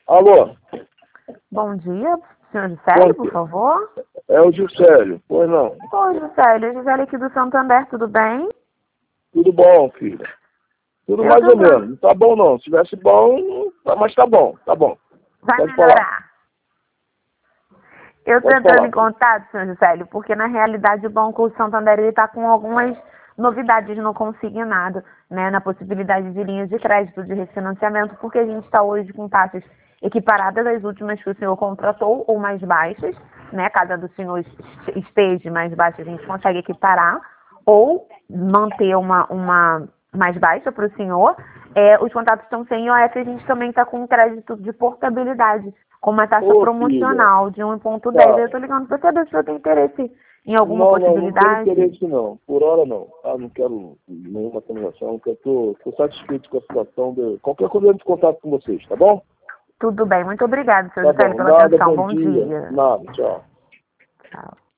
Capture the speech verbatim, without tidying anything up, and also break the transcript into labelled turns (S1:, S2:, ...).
S1: Alô?
S2: Bom dia, senhor Juscelio, por favor.
S1: É o Juscelio, pois não?
S2: Oi, Juscelio, Juscelio aqui do Santander, tudo bem?
S1: Tudo bom, filha? Tudo
S2: Eu
S1: mais
S2: tô
S1: ou
S2: bem.
S1: menos. Não tá bom não. Se tivesse bom, tá- mas tá bom, tá bom.
S2: Vai
S1: Pode falar,
S2: melhorar. Eu tô
S1: pode
S2: entrando
S1: falar.
S2: em contato, senhor Juscelio, porque na realidade o Banco Santander está com algumas novidades no consignado, né, na possibilidade de linhas de crédito, de refinanciamento, porque a gente está hoje com taxas equiparadas às últimas que o senhor contratou ou mais baixas, né, caso a do senhor est- esteja mais baixa, a gente consegue equiparar, ou manter uma, uma mais baixa para o senhor. É, os contratos estão sem I O F, a gente também está com um crédito de portabilidade, com uma taxa
S1: Ô, filha,
S2: promocional de um vírgula dez.
S1: tá.
S2: Eu estou ligando para saber se o senhor tem interesse em alguma
S1: Não, não, não tenho
S2: possibilidade.
S1: interesse não. Por hora não. Tá? Não quero nenhuma transação, porque eu tô, tô satisfeito com a situação. De... Qualquer coisa eu entro em contato com vocês, tá bom?
S2: Tudo bem, muito obrigada, senhor
S1: Tá
S2: Juscelio,
S1: bom.
S2: pela
S1: Nada,
S2: atenção.
S1: bom
S2: Bom
S1: dia.
S2: dia.
S1: Nada, tchau.
S2: Tchau.